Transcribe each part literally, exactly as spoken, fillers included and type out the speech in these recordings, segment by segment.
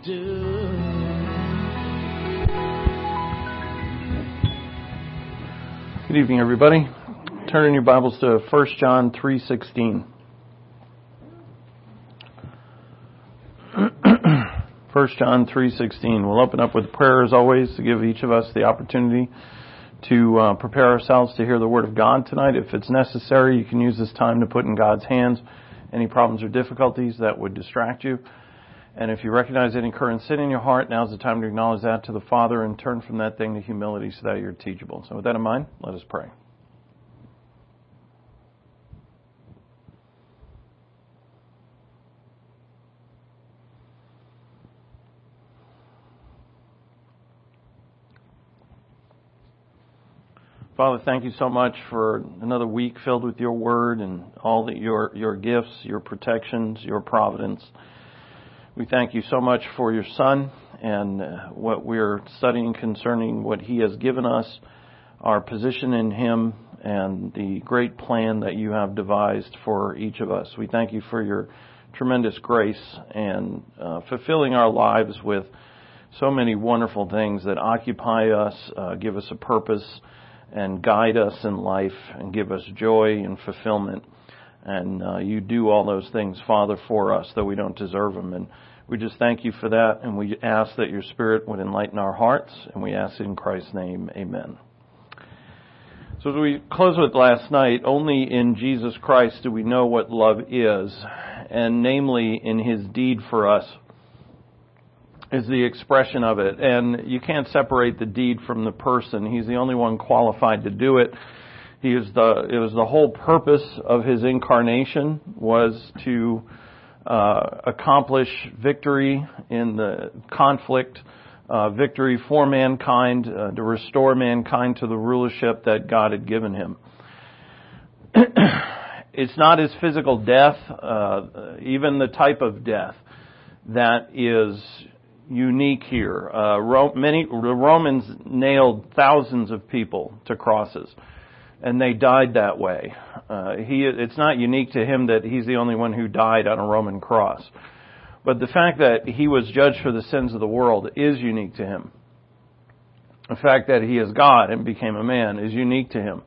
do. Good evening, everybody. Turn in your Bibles to First John three sixteen. First John three sixteen. We'll open up with prayer as always to give each of us the opportunity to uh, prepare ourselves to hear the Word of God tonight. If it's necessary, you can use this time to put in God's hands any problems or difficulties that would distract you. And if you recognize any current sin in your heart, now's the time to acknowledge that to the Father and turn from that thing to humility so that you're teachable. So with that in mind, let us pray. Father, thank you so much for another week filled with your word and all that your your gifts, your protections, your providence. We thank you so much for your Son and what we're studying concerning what he has given us, our position in him, and the great plan that you have devised for each of us. We thank you for your tremendous grace and uh, fulfilling our lives with so many wonderful things that occupy us, uh, give us a purpose, and guide us in life and give us joy and fulfillment. And uh, you do all those things, Father, for us, though we don't deserve them. And we just thank you for that. And we ask that your Spirit would enlighten our hearts. And we ask it in Christ's name. Amen. So as we close with last night, only in Jesus Christ do we know what love is. And namely, in his deed for us is the expression of it. And you can't separate the deed from the person. He's the only one qualified to do it. He is the, it was the whole purpose of his incarnation was to uh, accomplish victory in the conflict, uh, victory for mankind, uh, to restore mankind to the rulership that God had given him. It's not his physical death, uh, even the type of death that is unique here. Uh, Ro- many the Romans nailed thousands of people to crosses, and they died that way. Uh, he it's not unique to him that he's the only one who died on a Roman cross, but the fact that he was judged for the sins of the world is unique to him. The fact that he is God and became a man is unique to him.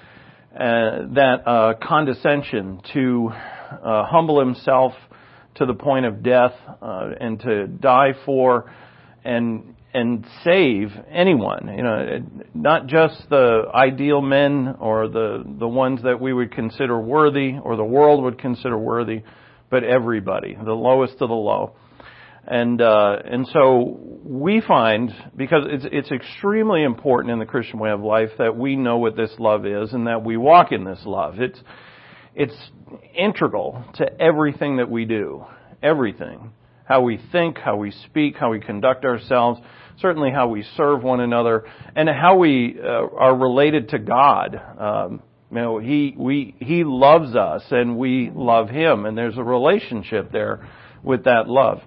Uh, that uh, condescension to uh, humble himself to the point of death, uh, and to die for and and save anyone, you know, not just the ideal men or the the ones that we would consider worthy or the world would consider worthy, but everybody, the lowest of the low. And uh, and so we find, because it's it's extremely important in the Christian way of life that we know what this love is and that we walk in this love. It's It's integral to everything that we do, everything. How we think, how we speak, how we conduct ourselves, certainly how we serve one another, and how we uh, are related to God. Um, you know, he we he loves us and we love him, and there's a relationship there with that love.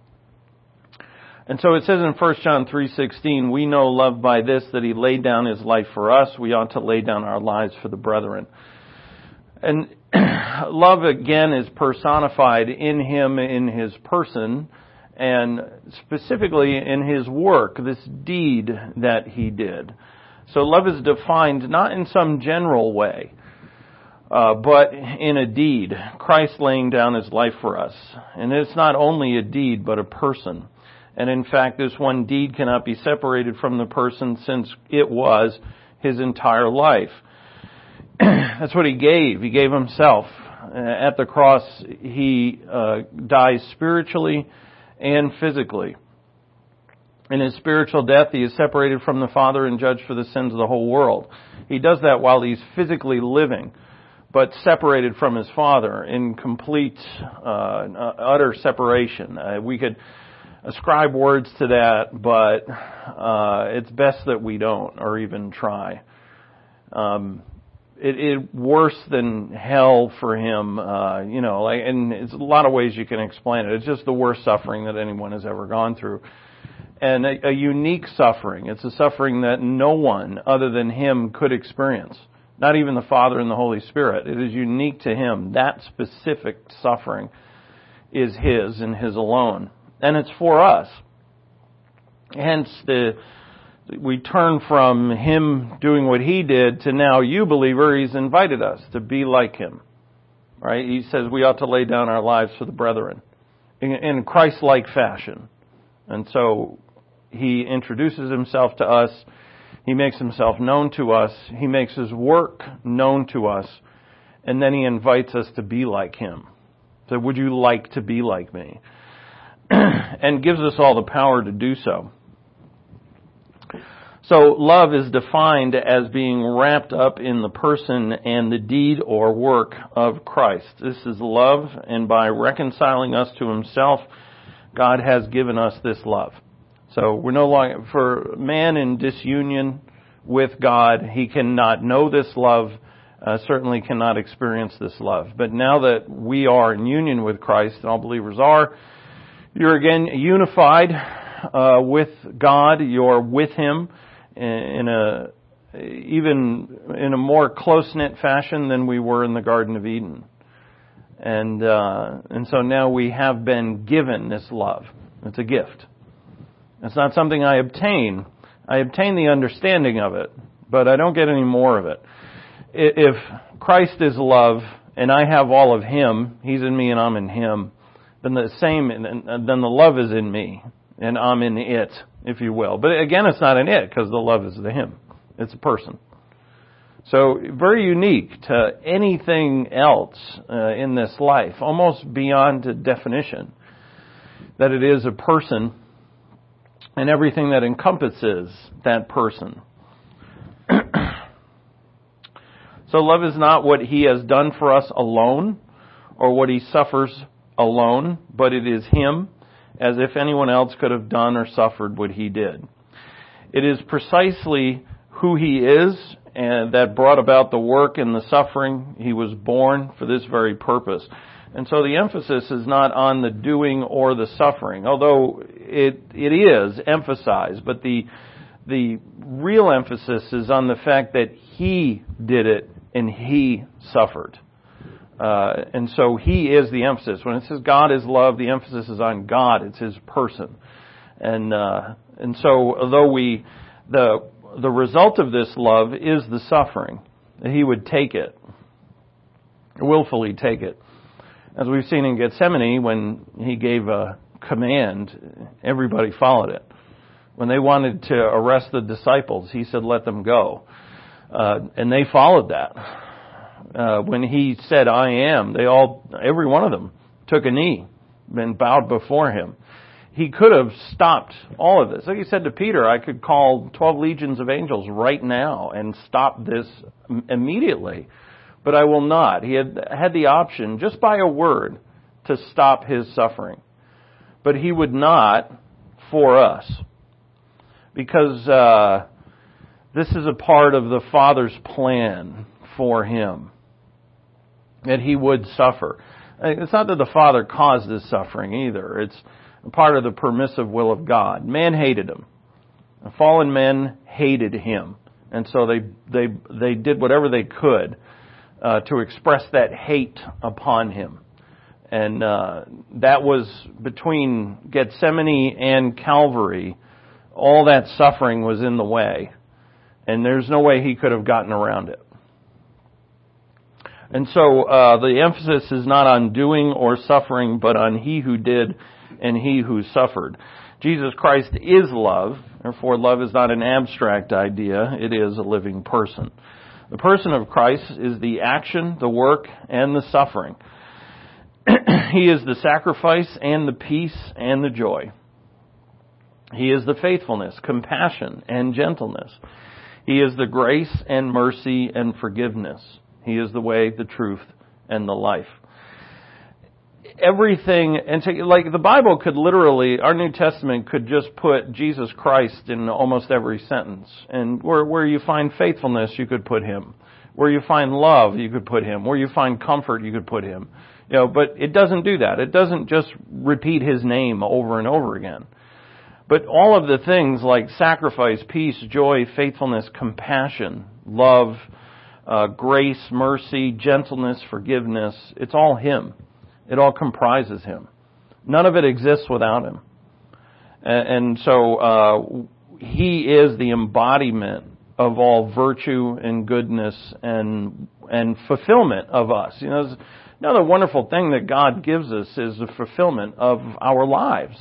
And so it says in First John three sixteen, we know love by this, that he laid down his life for us. We ought to lay down our lives for the brethren. And love, again, is personified in him, in his person, and specifically in his work, this deed that he did. So love is defined not in some general way, uh, but in a deed. Christ laying down his life for us. And it's not only a deed, but a person. And in fact, this one deed cannot be separated from the person, since it was his entire life. That's what he gave. He gave himself. At the cross, he uh, dies spiritually and physically. In his spiritual death, he is separated from the Father and judged for the sins of the whole world. He does that while he's physically living, but separated from his Father in complete, uh, utter separation. Uh, we could ascribe words to that, but uh, it's best that we don't, or even try. Um, It, it worse than hell for him, uh, you know, like, and it's a lot of ways you can explain it. It's just the worst suffering that anyone has ever gone through. And a, a unique suffering. It's a suffering that no one other than him could experience. Not even the Father and the Holy Spirit. It is unique to him. That specific suffering is his and his alone. and it's for us. Hence, the we turn from Him doing what He did to now, you believer, He's invited us to be like Him. Right? He says we ought to lay down our lives for the brethren in, in Christ-like fashion. And so He introduces Himself to us. He makes Himself known to us. He makes His work known to us. And then He invites us to be like Him. So would you like to be like me? And gives us all the power to do so. So love is defined as being wrapped up in the person and the deed or work of Christ. This is love, and by reconciling us to Himself, God has given us this love. So we're no longer, for man in disunion with God, he cannot know this love, uh, certainly cannot experience this love. But now that we are in union with Christ, and all believers are, you're again unified uh, with God, you're with Him in a even in a more close-knit fashion than we were in the Garden of Eden. And uh, and so now we have been given this love. It's a gift. It's not something I obtain. I obtain the understanding of it, but I don't get any more of it. If Christ is love and I have all of Him, He's in me and I'm in Him, then the same, then the love is in me and I'm in it, if you will. But again, it's not an it because the love is the Him. It's a person. So very unique to anything else uh, in this life, almost beyond definition, that it is a person and everything that encompasses that person. So love is not what He has done for us alone or what He suffers alone, but it is Him, as if anyone else could have done or suffered what He did. It is precisely who He is and that brought about the work and the suffering. He was born for this very purpose. And so the emphasis is not on the doing or the suffering, although it it is emphasized, but the the real emphasis is on the fact that He did it and He suffered. Uh, and so He is the emphasis. When it says God is love, the emphasis is on God. It's His person. And uh, and so although we the the result of this love is the suffering, that He would take it, willfully take it. As we've seen in Gethsemane, when He gave a command, everybody followed it. When they wanted to arrest the disciples, He said, let them go. Uh, and they followed that. Uh, when He said, I am, they all, every one of them took a knee and bowed before Him. He could have stopped all of this. Like He said to Peter, I could call twelve legions of angels right now and stop this immediately. But I will not. He had had the option, just by a word, to stop His suffering. But He would not for us. Because uh, this is a part of the Father's plan for Him, that He would suffer. It's not that the Father caused this suffering either. It's a part of the permissive will of God. Man hated Him. Fallen men hated Him. And so they they they did whatever they could Uh, to express that hate upon Him. And uh, that was between Gethsemane and Calvary. All that suffering was in the way. And there's no way He could have gotten around it. And so uh, the emphasis is not on doing or suffering, but on He who did and He who suffered. Jesus Christ is love. Therefore, love is not an abstract idea. It is a living person. The person of Christ is the action, the work, and the suffering. He is the sacrifice and the peace and the joy. He is the faithfulness, compassion, and gentleness. He is the grace and mercy and forgiveness. He is the way, the truth, and the life. Everything, and to, like the Bible could literally, our New Testament could just put Jesus Christ in almost every sentence. And where, where you find faithfulness, you could put Him. Where you find love, you could put Him. Where you find comfort, you could put Him. You know, but it doesn't do that. It doesn't just repeat His name over and over again. But all of the things like sacrifice, peace, joy, faithfulness, compassion, love, uh, grace, mercy, gentleness, forgiveness, it's all Him. It all comprises Him. None of it exists without Him. And, and so uh, He is the embodiment of all virtue and goodness and and fulfillment of us. You know, another wonderful thing that God gives us is the fulfillment of our lives.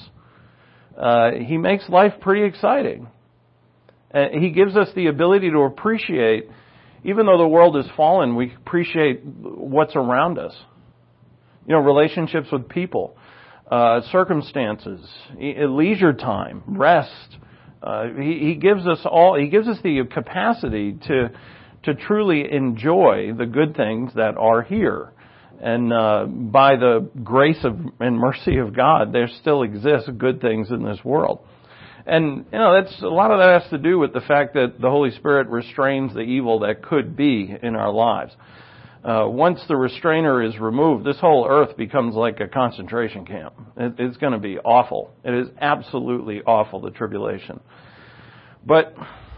Uh, he makes life pretty exciting. Uh, he gives us the ability to appreciate, even though the world is fallen, we appreciate what's around us. You know, relationships with people, uh, circumstances, leisure time, rest. Uh, he, he gives us all, he gives us the capacity to, to truly enjoy the good things that are here. And, uh, by the grace of, and mercy of God, there still exist good things in this world. And, you know, that's, a lot of that has to do with the fact that the Holy Spirit restrains the evil that could be in our lives. Uh, once the restrainer is removed, this whole earth becomes like a concentration camp. It, it's going to be awful. It is absolutely awful, the tribulation. But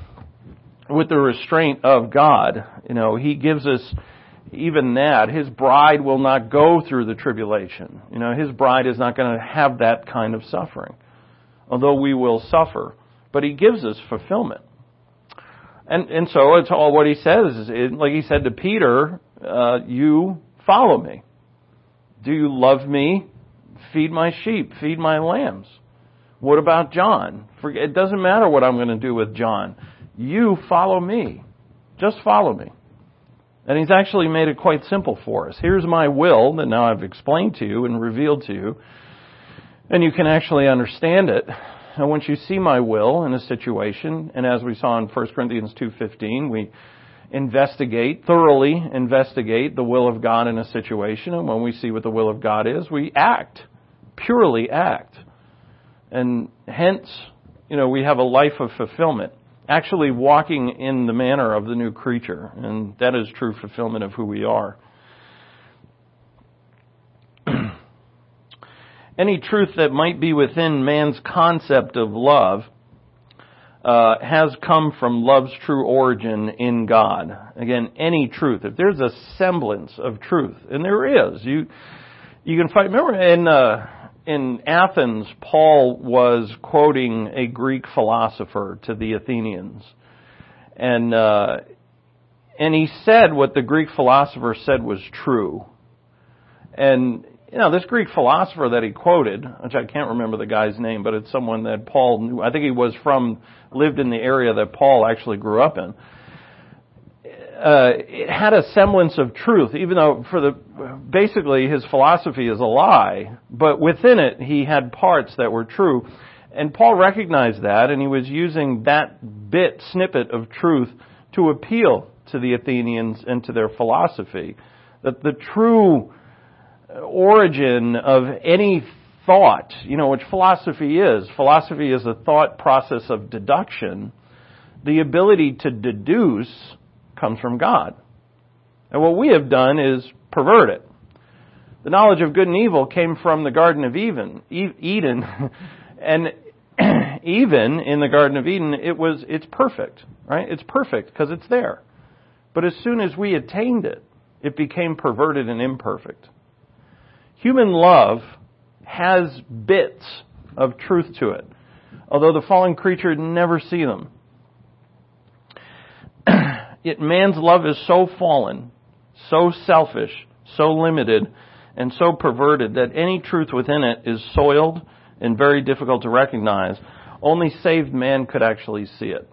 with the restraint of God, you know, He gives us even that. His bride will not go through the tribulation. You know, His bride is not going to have that kind of suffering, although we will suffer. But He gives us fulfillment. And and so it's all what He says. It, like He said to Peter, uh, you follow me. Do you love me? Feed my sheep. Feed my lambs. What about John? Forget, it doesn't matter what I'm going to do with John. You follow me. Just follow me. And He's actually made it quite simple for us. Here's my will that now I've explained to you and revealed to you. And you can actually understand it. And once you see my will in a situation, and as we saw in First Corinthians two fifteen, we investigate, thoroughly investigate the will of God in a situation. And when we see what the will of God is, we act, purely act. And hence, you know, we have a life of fulfillment, actually walking in the manner of the new creature. And that is true fulfillment of who we are. Any truth that might be within man's concept of love uh, has come from love's true origin in God. Again, any truth. If there's a semblance of truth, and there is, you you can find. Remember in uh, in Athens, Paul was quoting a Greek philosopher to the Athenians, and uh, and he said what the Greek philosopher said was true, and. You know, this Greek philosopher that he quoted, which I can't remember the guy's name, but it's someone that Paul knew. I think he was from, lived in the area that Paul actually grew up in. Uh, it had a semblance of truth, even though for the, basically his philosophy is a lie, but within it he had parts that were true. And Paul recognized that, and he was using that bit, snippet of truth to appeal to the Athenians and to their philosophy. That the true origin of any thought, you know, which philosophy is. Philosophy is a thought process of deduction. The ability to deduce comes from God. And what we have done is pervert it. The knowledge of good and evil came from the Garden of Eden. Eden. And even in the Garden of Eden, it was, it's perfect, right? It's perfect because it's there. But as soon as we attained it, it became perverted and imperfect. Human love has bits of truth to it, although the fallen creature never see them. Yet man's love is so fallen, so selfish, so limited, and so perverted that any truth within it is soiled and very difficult to recognize. Only saved man could actually see it.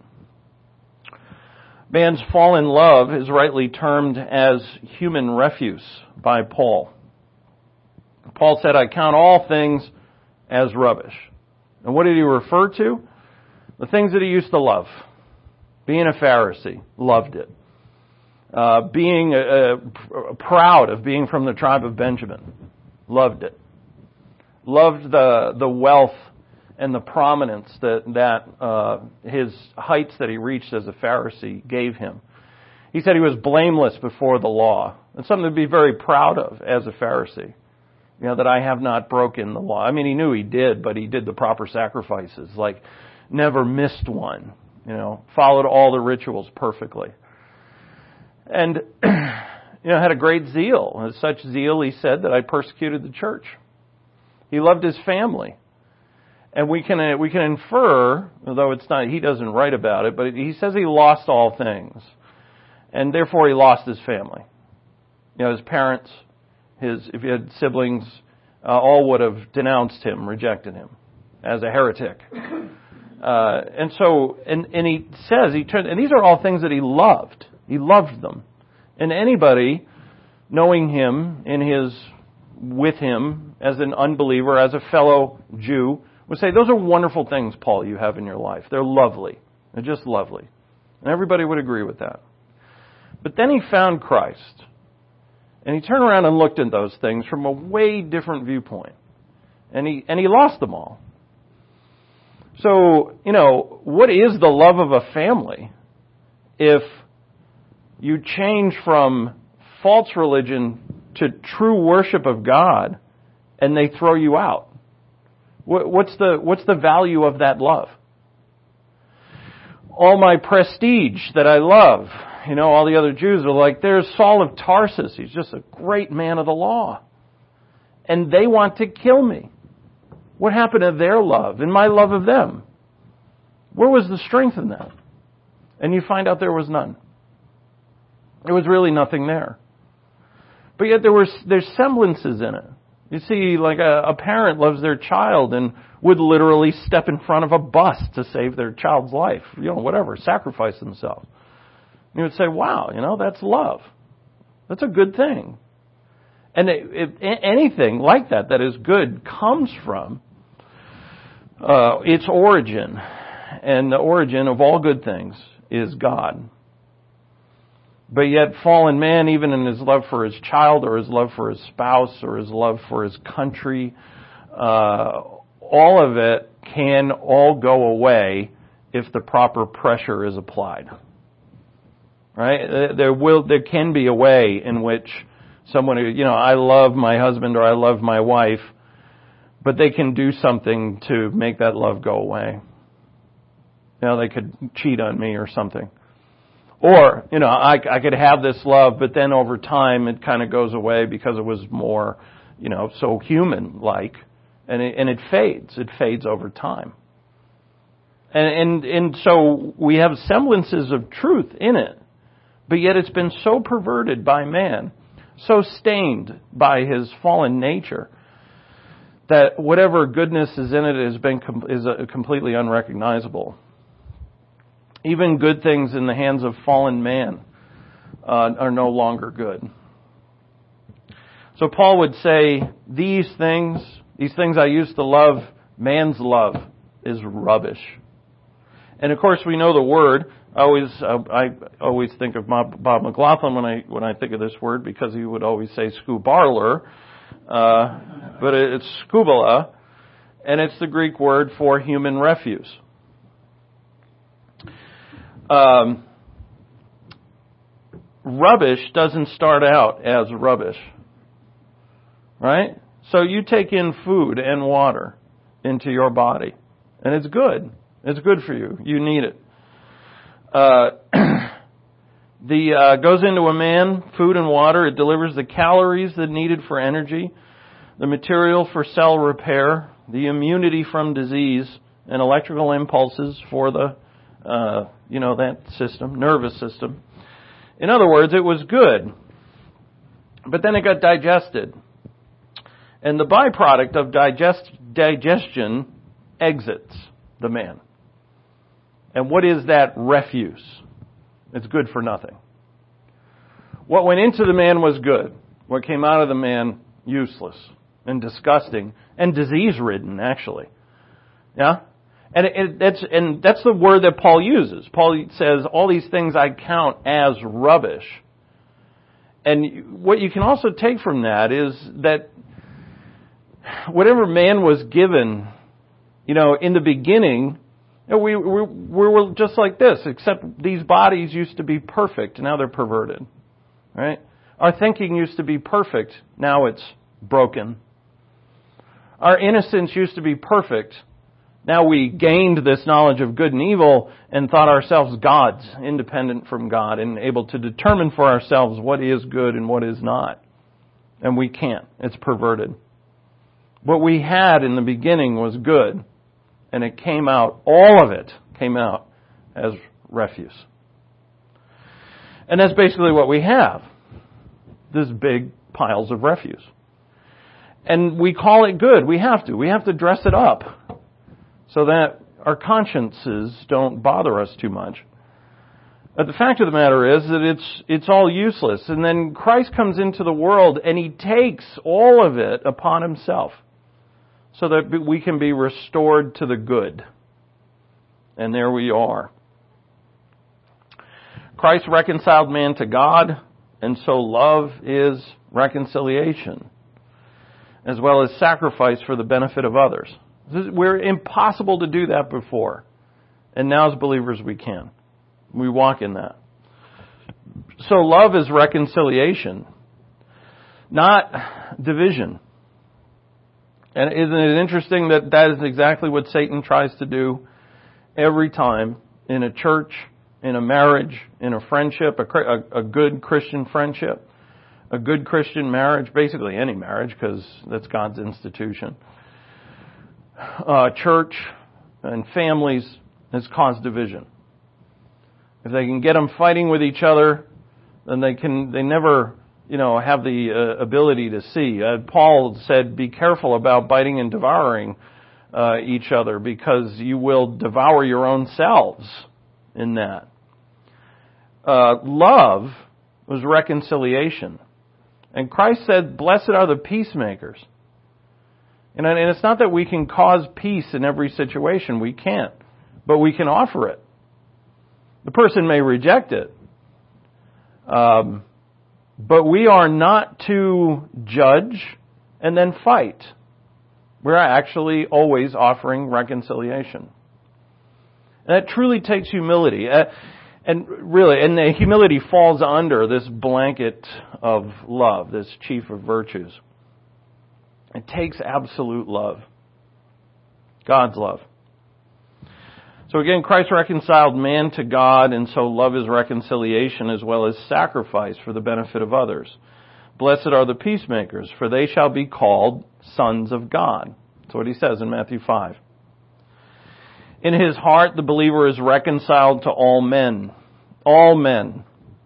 Man's fallen love is rightly termed as human refuse by Paul. Paul said, I count all things as rubbish. And what did he refer to? The things that he used to love. Being a Pharisee, loved it. Uh, being uh, proud of being from the tribe of Benjamin, loved it. Loved the the wealth and the prominence that, that uh, his heights that he reached as a Pharisee gave him. He said he was blameless before the law. It's something to be very proud of as a Pharisee. You know, that I have not broken the law. I mean, he knew he did, but he did the proper sacrifices, like never missed one, you know, followed all the rituals perfectly. And, you know, had a great zeal. As such zeal, he said, that I persecuted the church. He loved his family. And we can we can infer, although it's not, he doesn't write about it, but he says he lost all things. And therefore he lost his family. You know, his parents, his if he had siblings, uh, all would have denounced him, rejected him as a heretic. Uh, and so, and, and he says, he turned, and these are all things that he loved. He loved them. And anybody knowing him in his, with him as an unbeliever, as a fellow Jew, would say, those are wonderful things, Paul, you have in your life. They're lovely. They're just lovely. And everybody would agree with that. But then he found Christ. And he turned around and looked at those things from a way different viewpoint. And he, and he lost them all. So, you know, what is the love of a family if you change from false religion to true worship of God and they throw you out? What's the, what's the value of that love? All my prestige that I love, you know, all the other Jews are like, there's Saul of Tarsus. He's just a great man of the law. And they want to kill me. What happened to their love and my love of them? Where was the strength in that? And you find out there was none. There was really nothing there. But yet there was, there's semblances in it. You see, like a, a parent loves their child and would literally step in front of a bus to save their child's life. You know, whatever, sacrifice themselves. And you would say, wow, you know, that's love. That's a good thing. And it, it, anything like that that is good comes from uh, its origin. And the origin of all good things is God. But yet fallen man, even in his love for his child or his love for his spouse or his love for his country, uh, all of it can all go away if the proper pressure is applied. Right? There will, there can be a way in which someone, you know, I love my husband or I love my wife, but they can do something to make that love go away. You know, they could cheat on me or something. Or, you know, I, I could have this love, but then over time it kind of goes away because it was more, you know, so human-like. And it, and it fades. It fades over time. And, and, and so we have semblances of truth in it. But yet it's been so perverted by man, so stained by his fallen nature, that whatever goodness is in it has been is completely unrecognizable. Even good things in the hands of fallen man uh, are no longer good. So Paul would say, these things, these things I used to love, man's love is rubbish. And of course we know the word. I always, uh, I always think of Bob, Bob McLaughlin when I when I think of this word because he would always say scubarler, uh, but it's scubala, and it's the Greek word for human refuse. Um, rubbish doesn't start out as rubbish, right? So you take in food and water into your body, and it's good. It's good for you. You need it. Uh, the uh, goes into a man, food and water. It delivers the calories that are needed for energy, the material for cell repair, the immunity from disease, and electrical impulses for the Uh, you know, that system, nervous system. In other words, it was good. But then it got digested. And the byproduct of digest, digestion exits the man. And what is that refuse? It's good for nothing. What went into the man was good. What came out of the man, useless and disgusting and disease-ridden, actually. Yeah? And it, that's and that's the word that Paul uses. Paul says, all these things I count as rubbish. And what you can also take from that is that whatever man was given, you know, in the beginning, you know, we, we, we were just like this, except these bodies used to be perfect. Now they're perverted. Right? Our thinking used to be perfect. Now it's broken. Our innocence used to be perfect. Now we gained this knowledge of good and evil and thought ourselves gods, independent from God, and able to determine for ourselves what is good and what is not. And we can't. It's perverted. What we had in the beginning was good, and it came out, all of it came out as refuse. And that's basically what we have. This big piles of refuse. And we call it good. We have to. We have to dress it up so that our consciences don't bother us too much. But the fact of the matter is that it's it's all useless. And then Christ comes into the world and He takes all of it upon Himself so that we can be restored to the good. And there we are. Christ reconciled man to God, and so love is reconciliation, as well as sacrifice for the benefit of others. We're impossible to do that before. And now as believers we can. We walk in that. So love is reconciliation, not division. And isn't it interesting that that is exactly what Satan tries to do every time in a church, in a marriage, in a friendship, a, a, a good Christian friendship, a good Christian marriage, basically any marriage because that's God's institution. Uh, church and families has caused division. If they can get them fighting with each other, then they can, they never, you know, have the uh, ability to see. Uh, Paul said, be careful about biting and devouring uh, each other because you will devour your own selves in that. Uh, love was reconciliation. And Christ said, blessed are the peacemakers. And, and it's not that we can cause peace in every situation. We can't. But we can offer it. The person may reject it. Um, but we are not to judge and then fight. We're actually always offering reconciliation. And that truly takes humility. Uh, and really, and the humility falls under this blanket of love, this chief of virtues. It takes absolute love. God's love. So again, Christ reconciled man to God, and so love is reconciliation as well as sacrifice for the benefit of others. Blessed are the peacemakers, for they shall be called sons of God. That's what he says in Matthew five. In his heart, the believer is reconciled to all men. All men.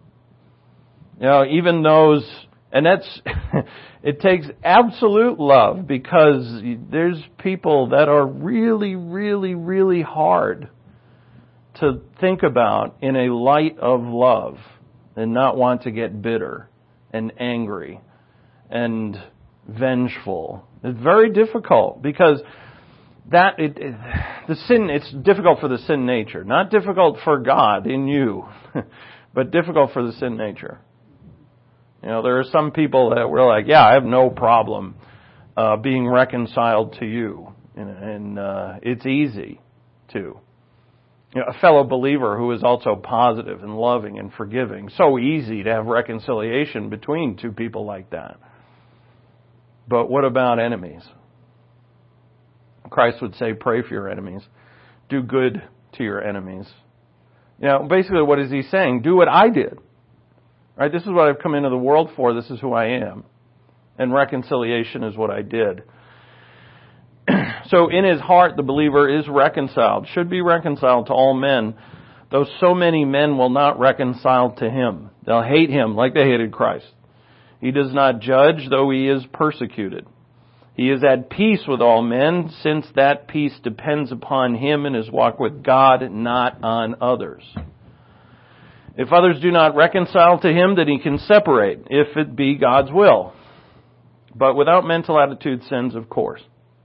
You know, even those, and that's, it takes absolute love because there's people that are really, really, really hard to think about in a light of love and not want to get bitter and angry and vengeful. It's very difficult because that it, it, the sin, it's difficult for the sin nature. Not difficult for God in you, but difficult for the sin nature. You know, there are some people that were like, yeah, I have no problem uh, being reconciled to you. And, and uh, it's easy to. You know, a fellow believer who is also positive and loving and forgiving. So easy to have reconciliation between two people like that. But what about enemies? Christ would say, pray for your enemies. Do good to your enemies. You know, basically what is he saying? Do what I did. Right? This is what I've come into the world for. This is who I am. And reconciliation is what I did. So in his heart, the believer is reconciled, should be reconciled to all men, though so many men will not reconcile to him. They'll hate him like they hated Christ. He does not judge, though he is persecuted. He is at peace with all men, since that peace depends upon him and his walk with God, not on others. If others do not reconcile to him, then he can separate, if it be God's will. But without mental attitude sins, of course.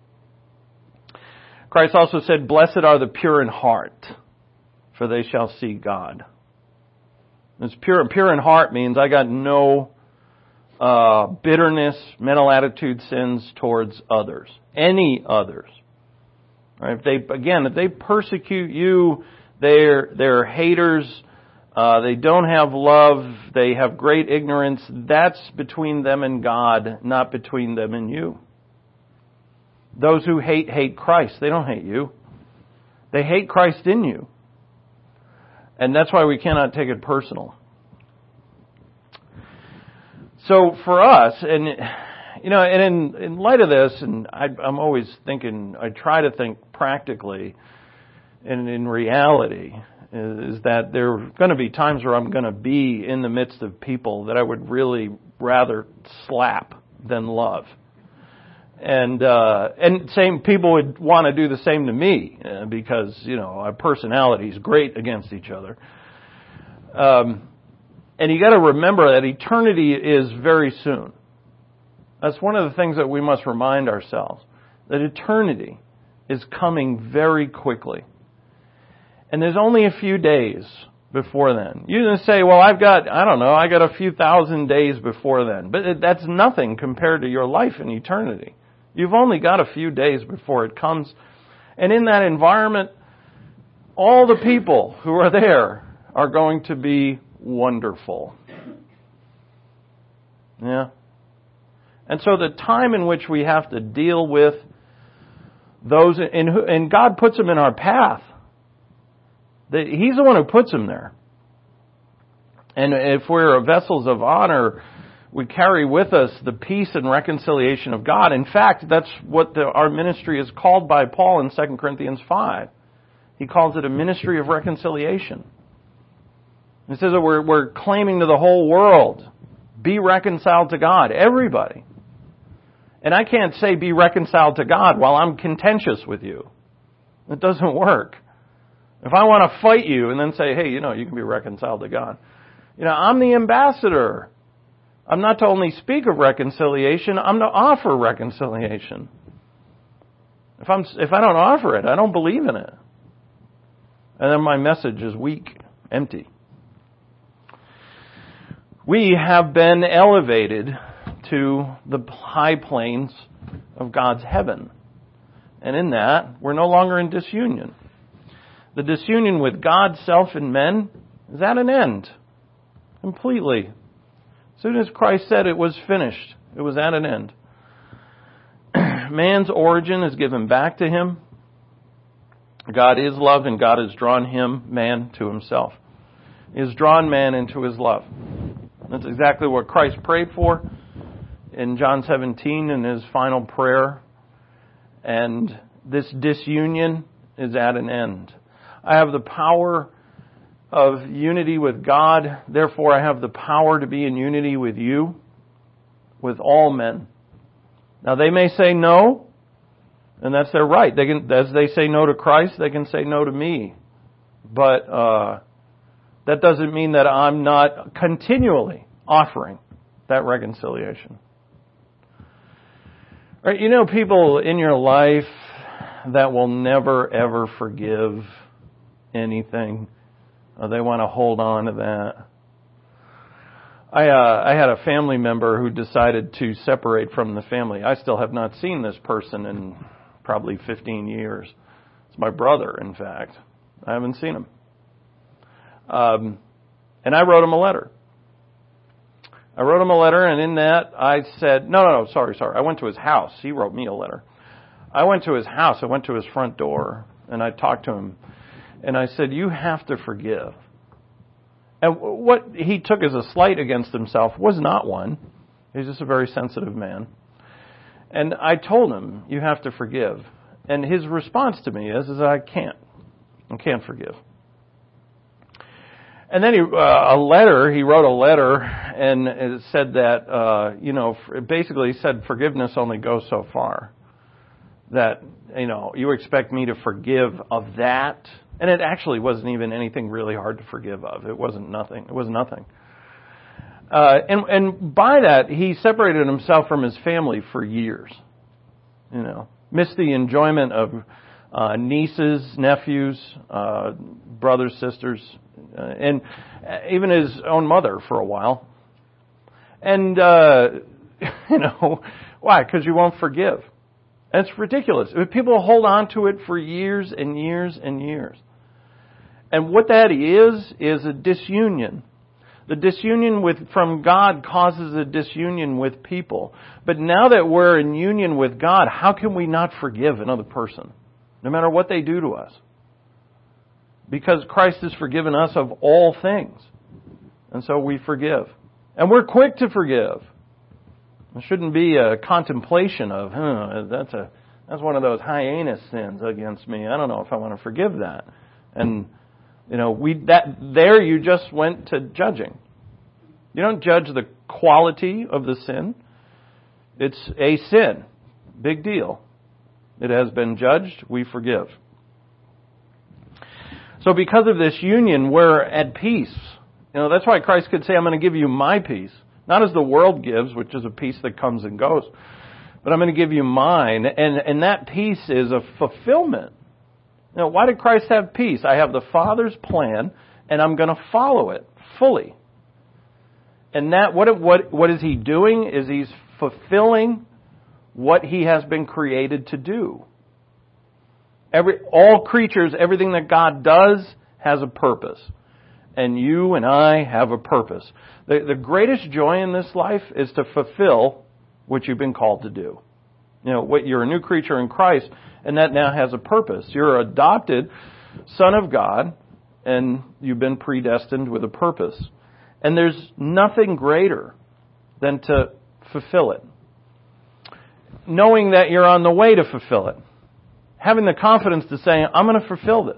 Christ also said, blessed are the pure in heart, for they shall see God. It's pure, pure in heart means I got no uh, bitterness, mental attitude sins towards others. Any others. Right? If they, again, if they persecute you, they're, they're haters, uh, they don't have love, they have great ignorance, that's between them and God, not between them and you. Those who hate, hate Christ. They don't hate you. They hate Christ in you. And that's why we cannot take it personal. So for us, and You know, and in, in light of this, and I, I'm always thinking, I try to think practically, and in reality, is, is that there are going to be times where I'm going to be in the midst of people that I would really rather slap than love. And uh, and same people would want to do the same to me uh, because, you know, our personalities great against each other. Um, and you got to remember that eternity is very soon. That's one of the things that we must remind ourselves, that eternity is coming very quickly. And there's only a few days before then. You can say, well, I've got, I don't know, I got a few thousand days before then. But that's nothing compared to your life in eternity. You've only got a few days before it comes. And in that environment, all the people who are there are going to be wonderful. Yeah. And so the time in which we have to deal with those, in who, and God puts them in our path. He's the one who puts them there. And if we're vessels of honor, we carry with us the peace and reconciliation of God. In fact, that's what the, our ministry is called by Paul in Second Corinthians five. He calls it a ministry of reconciliation. He says that we're, we're claiming to the whole world, be reconciled to God, everybody. And I can't say be reconciled to God while I'm contentious with you. It doesn't work. If I want to fight you and then say, hey, you know, you can be reconciled to God. You know, I'm the ambassador. I'm not to only speak of reconciliation, I'm to offer reconciliation. If I'm, if I don't offer it, I don't believe in it. And then my message is weak, empty. We have been elevated to the high plains of God's heaven. And in that, we're no longer in disunion. The disunion with God, self, and men is at an end. Completely. As soon as Christ said it was finished, it was at an end. Man's origin is given back to him. God is love, and God has drawn him, man, to himself. He has drawn man into his love. That's exactly what Christ prayed for in John seventeen in his final prayer. And this disunion is at an end. I have the power of unity with God. Therefore, I have the power to be in unity with you, with all men. Now, they may say no, and that's their right. They can, as they say no to Christ, they can say no to me. But uh, that doesn't mean that I'm not continually offering that reconciliation. Right? You know people in your life that will never, ever forgive anything. Uh, they want to hold on to that. I uh, I had a family member who decided to separate from the family. I still have not seen this person in probably fifteen years. It's my brother, in fact. I haven't seen him. Um, and I wrote him a letter. I wrote him a letter, and in that I said, no, no, no, sorry, sorry. I went to his house. He wrote me a letter. I went to his house. I went to his front door, and I talked to him. And I said, you have to forgive. And what he took as a slight against himself was not one. He's just a very sensitive man. And I told him, you have to forgive. And his response to me is, is I can't. I can't forgive. And then he, uh, a letter, he wrote a letter and it said that, uh, you know, basically he said forgiveness only goes so far. That, you know, you expect me to forgive of that. And it actually wasn't even anything really hard to forgive of. It wasn't nothing. It was nothing. Uh, and, and by that, he separated himself from his family for years. You know, missed the enjoyment of uh, nieces, nephews, uh, brothers, sisters, uh, and even his own mother for a while. And, uh, you know, why? Because you won't forgive. That's ridiculous. People hold on to it for years and years and years. And what that is, is a disunion. The disunion with from God causes a disunion with people. But now that we're in union with God, how can we not forgive another person? No matter what they do to us. Because Christ has forgiven us of all things. And so we forgive. And we're quick to forgive. It shouldn't be a contemplation of, huh, that's a that's one of those heinous sins against me. I don't know if I want to forgive that. And you know, we that there you just went to judging. You don't judge the quality of the sin. It's a sin. Big deal. It has been judged. We forgive. So because of this union, we're at peace. You know, that's why Christ could say, I'm going to give you my peace. Not as the world gives, which is a peace that comes and goes. But I'm going to give you mine. And, and that peace is a fulfillment. You know, why did Christ have peace? I have the Father's plan, and I'm going to follow it fully. And that, what, what, what is He doing? Is He's fulfilling what He has been created to do. Every, all creatures, everything that God does has a purpose. And you and I have a purpose. The, the greatest joy in this life is to fulfill what you've been called to do. You know, what, you're a new creature in Christ, and that now has a purpose. You're an adopted son of God, and you've been predestined with a purpose. And there's nothing greater than to fulfill it. Knowing that you're on the way to fulfill it. Having the confidence to say, I'm going to fulfill this.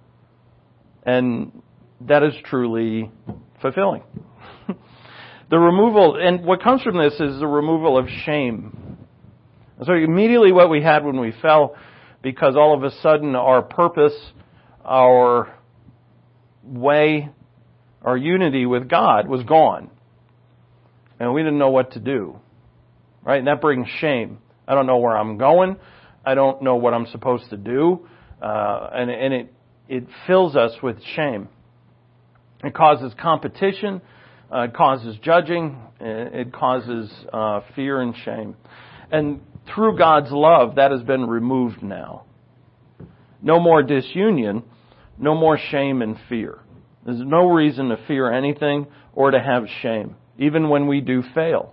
And that is truly fulfilling. The removal, and what comes from this is the removal of shame. So immediately what we had when we fell, because all of a sudden our purpose, our way, our unity with God was gone. And we didn't know what to do. Right? And that brings shame. I don't know where I'm going. I don't know what I'm supposed to do. Uh, and, and it, it fills us with shame. It causes competition. Uh, it causes judging. It causes uh, fear and shame. And through God's love, that has been removed now. No more disunion. No more shame and fear. There's no reason to fear anything or to have shame, even when we do fail.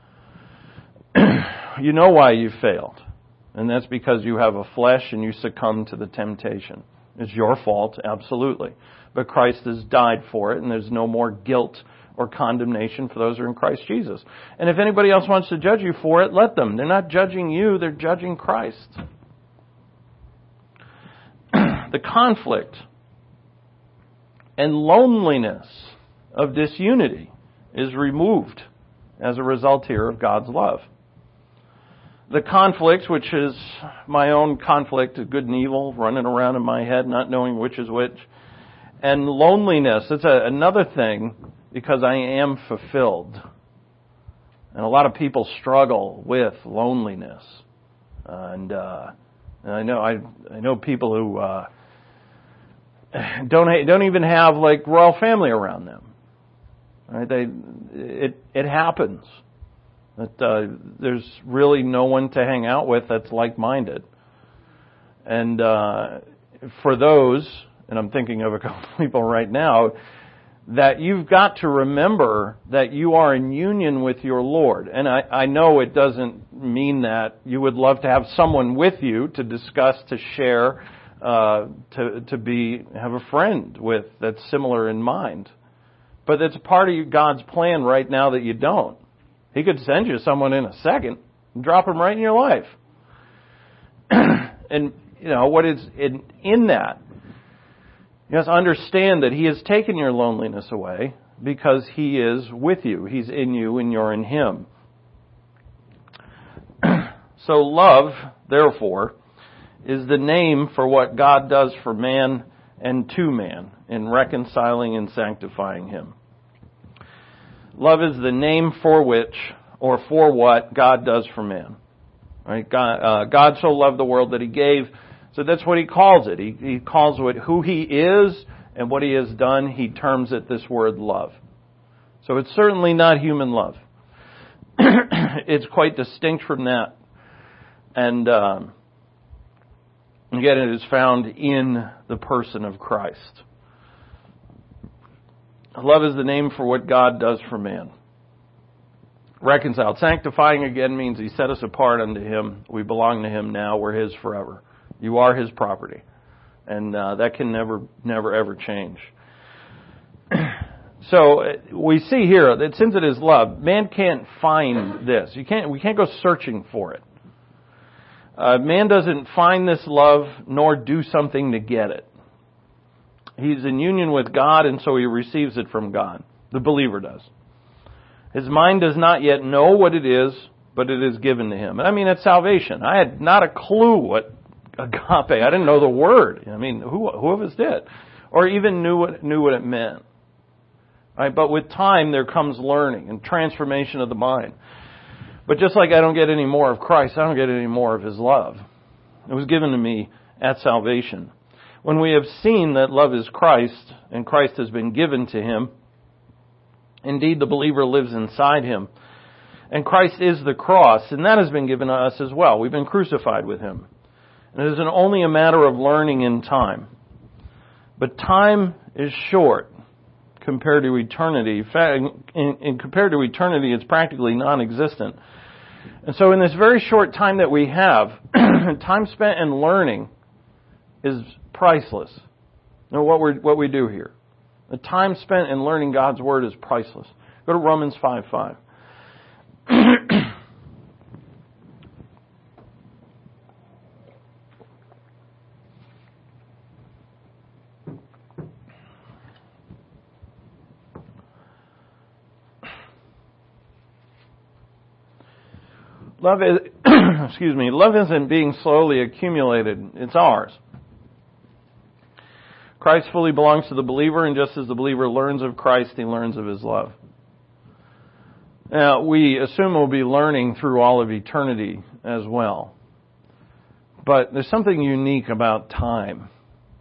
You know why you failed. And that's because you have a flesh and you succumb to the temptation. It's your fault, absolutely. But Christ has died for it, and there's no more guilt or condemnation for those who are in Christ Jesus. And if anybody else wants to judge you for it, let them. They're not judging you, they're judging Christ. The conflict and loneliness of disunity is removed as a result here of God's love. The conflict, which is my own conflict of good and evil, running around in my head, not knowing which is which. And loneliness, it's a, another thing, because I am fulfilled. And a lot of people struggle with loneliness. And, uh, and I know I, I know people who uh, don't don't even have like royal family around them. Right? They it it happens. That uh, there's really no one to hang out with that's like-minded. And uh, for those, and I'm thinking of a couple of people right now, that you've got to remember that you are in union with your Lord. And I, I know it doesn't mean that you would love to have someone with you to discuss, to share, uh, to to be have a friend with that's similar in mind. But it's part of God's plan right now that you don't. He could send you someone in a second and drop them right in your life. And, you know, what is in, in that? You must understand that He has taken your loneliness away because He is with you. He's in you and you're in Him. So love, therefore, is the name for what God does for man and to man in reconciling and sanctifying him. Love is the name for which, or for what, God does for man. Right? God, uh, God so loved the world that He gave. So that's what He calls it. He, he calls it who He is and what He has done. He terms it this word love. So it's certainly not human love. It's quite distinct from that. And um, again, it is found in the person of Christ. Love is the name for what God does for man. Reconciled. Sanctifying again means He set us apart unto Him. We belong to Him now. We're His forever. You are His property. And uh, that can never, never, ever change. So we see here that since it is love, man can't find this. You can't. We can't go searching for it. Uh, man doesn't find this love nor do something to get it. He's in union with God, and so he receives it from God. The believer does. His mind does not yet know what it is, but it is given to him. And I mean, it's salvation. I had not a clue what agape. I didn't know the word. I mean, who who of us did, or even knew what knew what it meant. Right? But with time, there comes learning and transformation of the mind. But just like I don't get any more of Christ, I don't get any more of His love. It was given to me at salvation. When we have seen that love is Christ, and Christ has been given to him, indeed the believer lives inside him. And Christ is the cross, and that has been given to us as well. We've been crucified with Him. And it is only a matter of learning in time. But time is short compared to eternity. In fact, in, in compared to eternity, it's practically non-existent. And so in this very short time that we have, time spent in learning is priceless. You know what we what we do here. The time spent in learning God's Word is priceless. Go to Romans five five. Love is, excuse me, love isn't being slowly accumulated. It's ours. Christ fully belongs to the believer, and just as the believer learns of Christ, he learns of His love. Now, we assume we'll be learning through all of eternity as well. But there's something unique about time.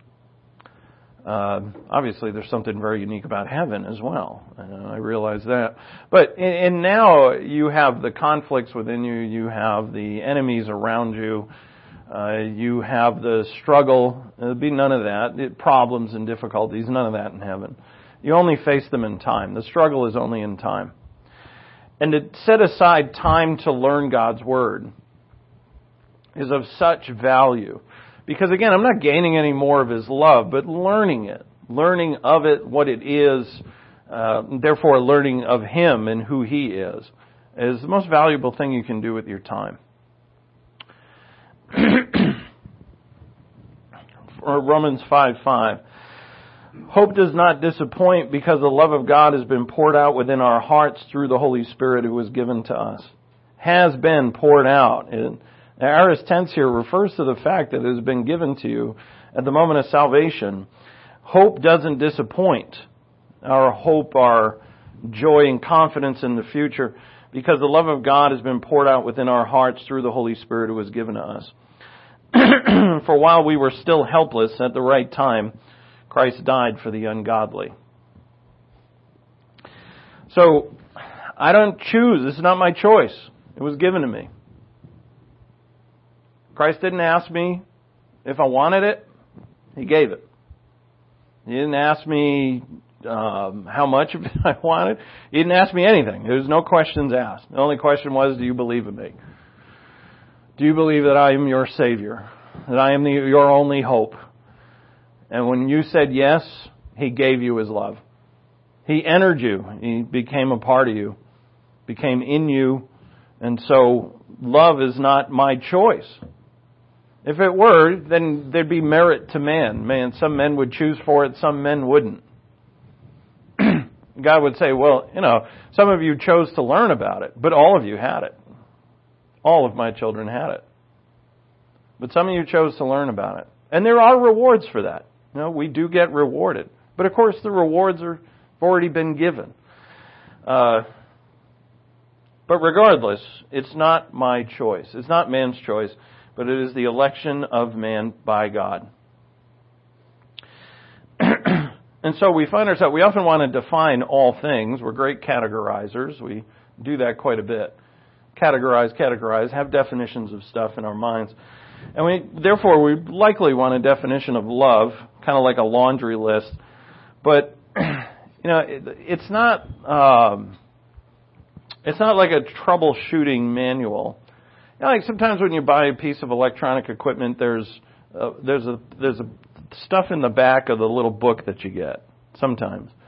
Uh, obviously, there's something very unique about heaven as well. Uh, I realize that. But and, and now you have the conflicts within you. You have the enemies around you. Uh, you have the struggle. There'll be none of that. It, problems and difficulties, none of that in heaven. You only face them in time. The struggle is only in time. And to set aside time to learn God's Word is of such value. Because again, I'm not gaining any more of His love, but learning it. Learning of it, what it is, uh, therefore learning of Him and who He is, is the most valuable thing you can do with your time. Romans five five. Hope does not disappoint because the love of God has been poured out within our hearts through the Holy Spirit who was given to us. Has been poured out. And the aorist tense here refers to the fact that it has been given to you at the moment of salvation. Hope doesn't disappoint. Our hope, our joy and confidence in the future, because the love of God has been poured out within our hearts through the Holy Spirit who was given to us. For while we were still helpless, at the right time, Christ died for the ungodly. So, I don't choose. This is not my choice. It was given to me. Christ didn't ask me if I wanted it. He gave it. He didn't ask me um, how much of it I wanted. He didn't ask me anything. There was no questions asked. The only question was, do you believe in me? Do you believe that I am your Savior? That I am the, your only hope? And when you said yes, He gave you His love. He entered you. He became a part of you. Became in you. And so love is not my choice. If it were, then there'd be merit to man. Man, some men would choose for it, some men wouldn't. God would say, well, you know, some of you chose to learn about it, but all of you had it. All of my children had it. But some of you chose to learn about it. And there are rewards for that. You know, we do get rewarded. But of course the rewards are, have already been given. Uh, but regardless, it's not my choice. It's not man's choice, but it is the election of man by God. And so we find ourselves, we often want to define all things. We're great categorizers. We do that quite a bit. Categorize, categorize, have definitions of stuff in our minds. And we, therefore, we likely want a definition of love, kind of like a laundry list. But, you know, it, it's not, um, it's not like a troubleshooting manual. You know, like sometimes when you buy a piece of electronic equipment, there's, uh, there's a, there's a stuff in the back of the little book that you get, sometimes.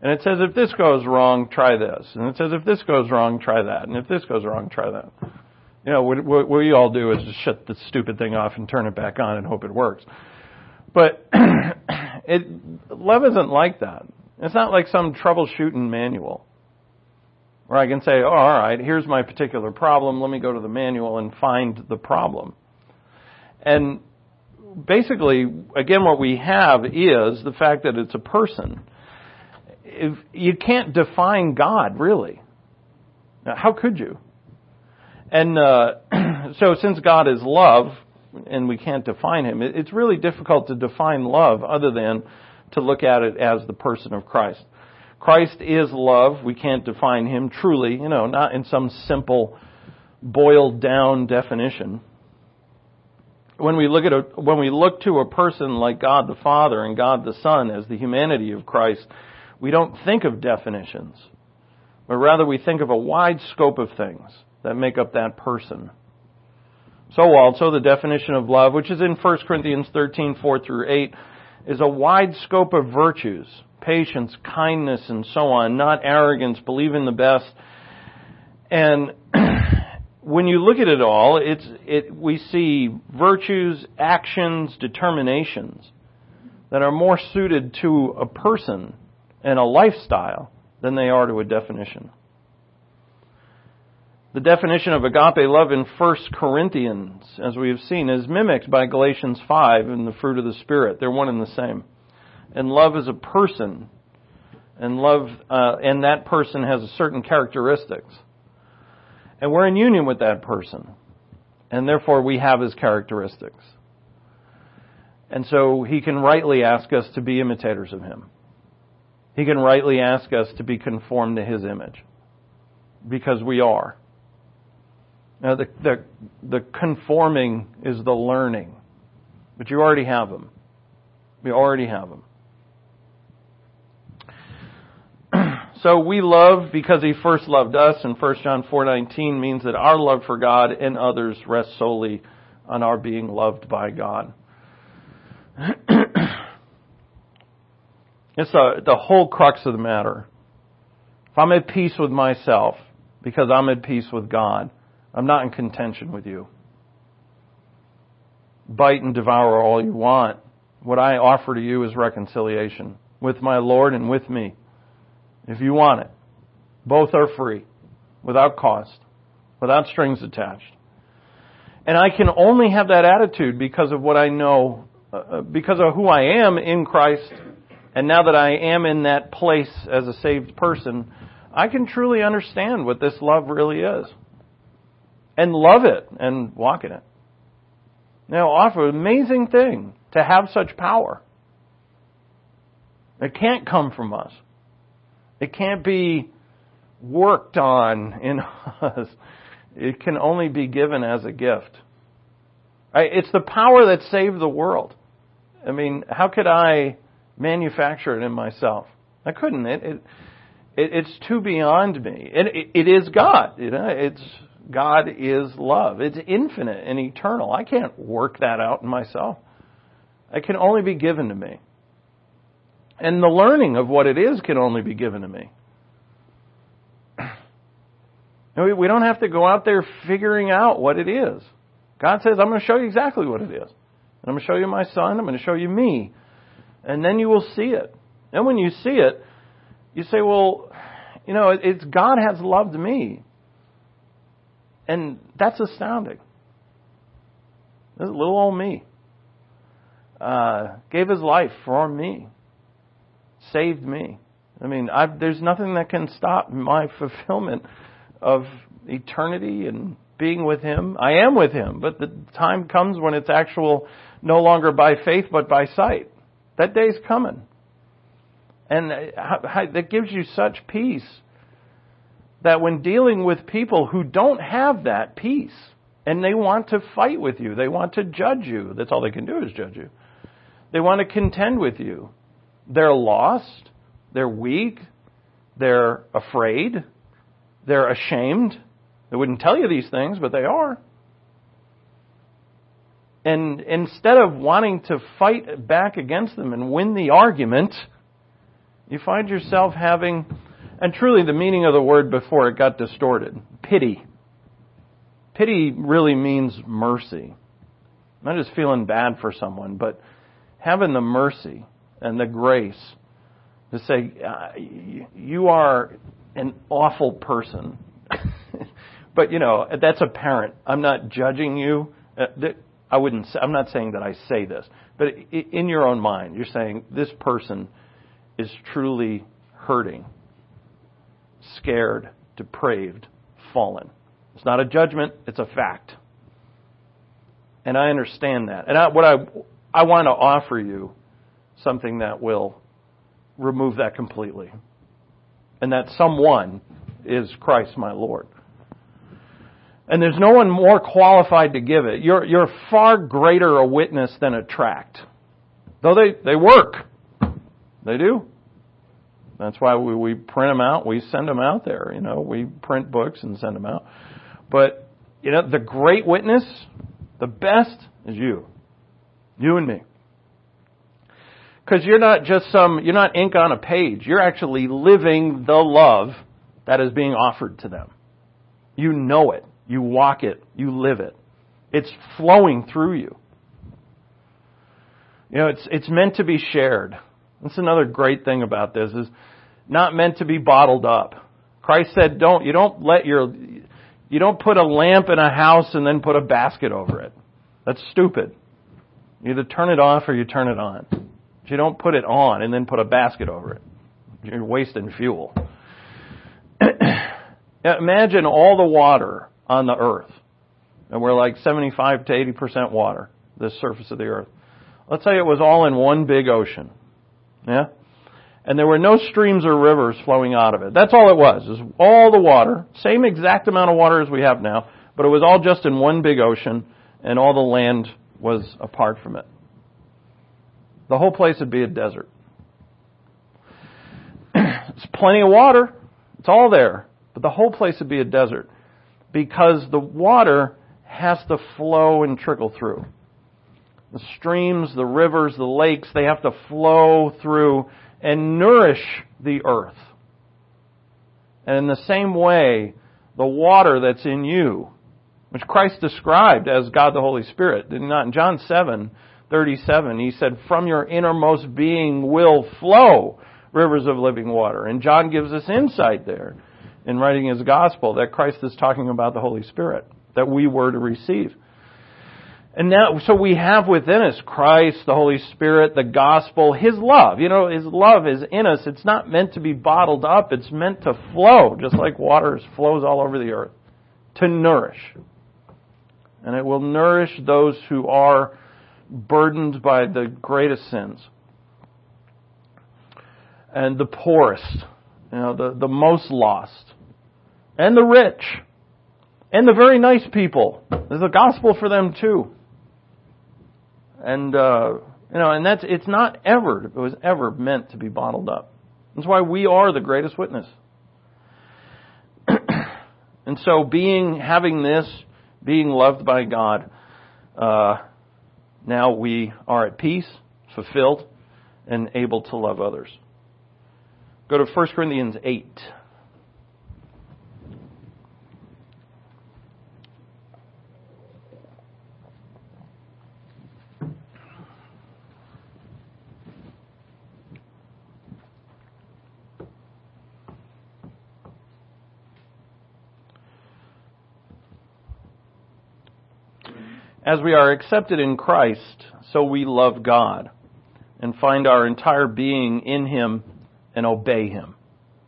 And it says, if this goes wrong, try this. And it says, if this goes wrong, try that. And if this goes wrong, try that. You know, what, what we all do is just shut the stupid thing off and turn it back on and hope it works. But it, love isn't like that. It's not like some troubleshooting manual where I can say, oh, all right, here's my particular problem. Let me go to the manual and find the problem. And basically, again, what we have is the fact that it's a person. If you can't define God, really. Now, how could you? And uh, so since God is love, and we can't define Him, it's really difficult to define love other than to look at it as the person of Christ. Christ is love. We can't define Him truly, you know, not in some simple, boiled down definition. When we look at a, when we look to a person like God the Father and God the Son as the humanity of Christ, we don't think of definitions, but rather we think of a wide scope of things that make up that person. So also the definition of love, which is in First Corinthians thirteen, four through eight, is a wide scope of virtues, patience, kindness, and so on, not arrogance, believe in the best. And when you look at it all, it's it we see virtues, actions, determinations that are more suited to a person and a lifestyle than they are to a definition. The definition of agape love in First Corinthians, as we have seen, is mimicked by Galatians five and the fruit of the Spirit. They're one and the same. And love is a person, and love, uh, and that person has certain characteristics. And we're in union with that person, and therefore we have his characteristics. And so he can rightly ask us to be imitators of him. He can rightly ask us to be conformed to his image, because we are. Now, the, the, the conforming is the learning. But you already have them. We already have them. So we love because He first loved us, and First John four nineteen means that our love for God and others rests solely on our being loved by God. It's the, the whole crux of the matter. If I'm at peace with myself because I'm at peace with God, I'm not in contention with you. Bite and devour all you want. What I offer to you is reconciliation with my Lord and with me. If you want it. Both are free, without cost, without strings attached. And I can only have that attitude because of what I know, uh, because of who I am in Christ. And now that I am in that place as a saved person, I can truly understand what this love really is. And love it and walk in it. Now, offer an amazing thing to have such power. It can't come from us. It can't be worked on in us. It can only be given as a gift. It's the power that saved the world. I mean, how could I manufacture it in myself? I couldn't. It, it, it it's too beyond me. It, it, it is God. You know, it's God is love. It's infinite and eternal. I can't work that out in myself. It can only be given to me. And the learning of what it is can only be given to me. We don't have to go out there figuring out what it is. God says, I'm going to show you exactly what it is. And I'm going to show you my Son. I'm going to show you me. And then you will see it. And when you see it, you say, well, you know, it's God has loved me. And that's astounding. This little old me uh, gave his life for me. Saved me. I mean, I've, there's nothing that can stop my fulfillment of eternity and being with Him. I am with Him, but the time comes when it's actual, no longer by faith, but by sight. That day's coming. And that gives you such peace that when dealing with people who don't have that peace, and they want to fight with you, they want to judge you, that's all they can do is judge you. They want to contend with you. They're lost, they're weak, they're afraid, they're ashamed. They wouldn't tell you these things, but they are. And instead of wanting to fight back against them and win the argument, You find yourself having, and truly the meaning of the word before it got distorted, pity. Pity really means mercy. Not just feeling bad for someone, but having the mercy and the grace to say, uh, you are an awful person. But, you know, that's apparent. I'm not judging you. Uh, th- I wouldn't say, I'm not saying that I say this, but in your own mind, you're saying this person is truly hurting, scared, depraved, fallen. It's not a judgment, it's a fact. And I understand that. And I, what I I want to offer you something that will remove that completely. And that someone is Christ my Lord. And there's no one more qualified to give it. You're you're far greater a witness than a tract. Though they, they work. They do. That's why we, we print them out. We send them out there. You know, we print books and send them out. But, you know, the great witness, the best is you. You and me. Because you're not just some, you're not ink on a page. You're actually living the love that is being offered to them. You know it. You walk it. You live it. It's flowing through you. You know, it's it's meant to be shared. That's another great thing about this, is not meant to be bottled up. Christ said, "Don't you don't let your you don't put a lamp in a house and then put a basket over it. That's stupid. You either turn it off or you turn it on. But you don't put it on and then put a basket over it. You're wasting fuel." Imagine all the water on the earth. And we're like seventy-five to eighty percent water, the surface of the earth. Let's say it was all in one big ocean. Yeah? And there were no streams or rivers flowing out of it. That's all it was. It was all the water. Same exact amount of water as we have now. But it was all just in one big ocean. And all the land was apart from it. The whole place would be a desert. There's plenty of water. It's all there. But the whole place would be a desert. Because the water has to flow and trickle through. The streams, the rivers, the lakes, they have to flow through and nourish the earth. And in the same way, the water that's in you, which Christ described as God the Holy Spirit, did not in John seven thirty-seven, he said, "From your innermost being will flow rivers of living water." And John gives us insight there in writing his gospel that Christ is talking about the Holy Spirit that we were to receive. And now, so we have within us Christ, the Holy Spirit, the gospel, His love. You know, His love is in us. It's not meant to be bottled up. It's meant to flow, just like water flows all over the earth, to nourish. And it will nourish those who are burdened by the greatest sins. And the poorest, you know, the, the most lost. And the rich. And the very nice people. There's a gospel for them too. And, uh, you know, and that's, it's not ever, it was ever meant to be bottled up. That's why we are the greatest witness. And so being, having this, being loved by God, uh, now we are at peace, fulfilled, and able to love others. Go to First Corinthians eight. As we are accepted in Christ, so we love God and find our entire being in Him and obey Him.